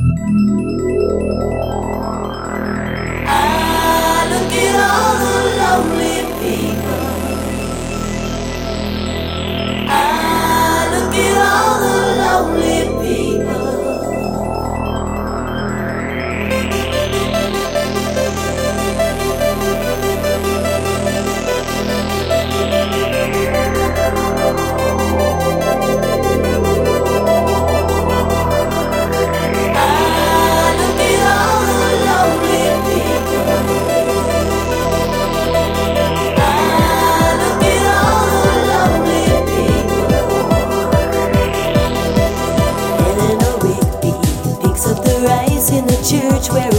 I look at all the lonely people. I look at all the lonely people. I look at all the lonely people. I look at all the lonely people. And an OAP picks up the rice in the church where